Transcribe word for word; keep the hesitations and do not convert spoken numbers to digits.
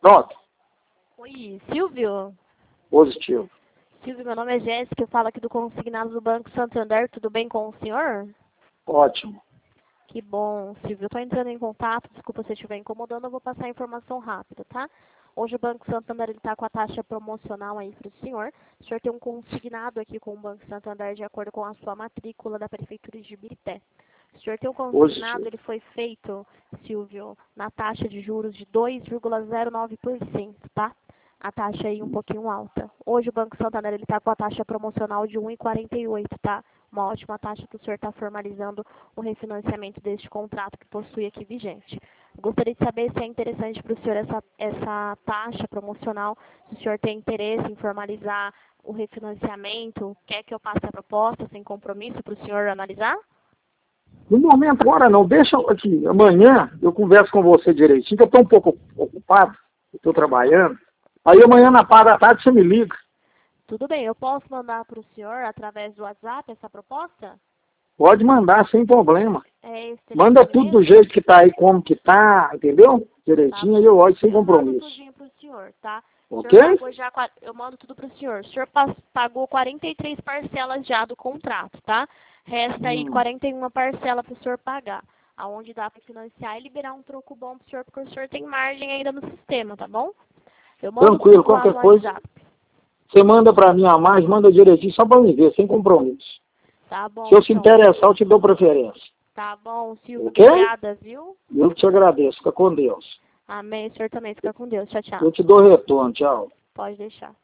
Pronto. Oi, Silvio? Positivo. Silvio, meu nome é Jéssica, eu falo aqui do consignado do Banco Santander, tudo bem com o senhor? Ótimo. Que bom, Silvio. Eu estou entrando em contato, desculpa se eu estiver incomodando, eu vou passar a informação rápida, tá? Hoje o Banco Santander está com a taxa promocional aí para o senhor. O senhor tem um consignado aqui com o Banco Santander de acordo com a sua matrícula da Prefeitura de Ibirité. O senhor tem um consignado, Positivo. ele foi feito, Silvio, na taxa de juros de dois vírgula zero nove por cento, tá? A taxa aí um pouquinho alta. Hoje o Banco Santander está com a taxa promocional de um vírgula quarenta e oito, tá? Uma ótima taxa que o senhor está formalizando o refinanciamento deste contrato que possui aqui vigente. Gostaria de saber se é interessante para o senhor essa, essa taxa promocional, se o senhor tem interesse em formalizar o refinanciamento, quer que eu passe a proposta sem compromisso para o senhor analisar? No momento agora não, deixa aqui, amanhã eu converso com você direitinho, que eu estou um pouco ocupado, estou trabalhando. Aí amanhã na parte da tarde você me liga. Tudo bem, eu posso mandar para o senhor através do WhatsApp essa proposta? Pode mandar sem problema. É esse Manda tudo do jeito que tá aí, como que tá, entendeu? Direitinho, aí eu olho sem eu mando compromisso. tudinho para o senhor, tá? Ok? O senhor pagou já, qua- eu mando tudo para o senhor. O senhor pas- pagou quarenta e três parcelas já do contrato, tá? Resta aí Hum, quarenta e uma parcelas para o senhor pagar. Aonde dá para financiar e liberar um troco bom para o senhor, porque o senhor tem margem ainda no sistema, tá bom? Eu mando tranquilo, tudo lá qualquer no coisa, WhatsApp. você manda para mim a mais, manda direitinho, só para me ver, sem compromisso. Tá bom, Se eu se então. interessar, eu te dou preferência. Tá bom, Silvio. Ok? Obrigada, viu? Eu que te agradeço, fica com Deus. Amém. O senhor também fica com Deus. Tchau, tchau. Eu te dou retorno, tchau. Pode deixar.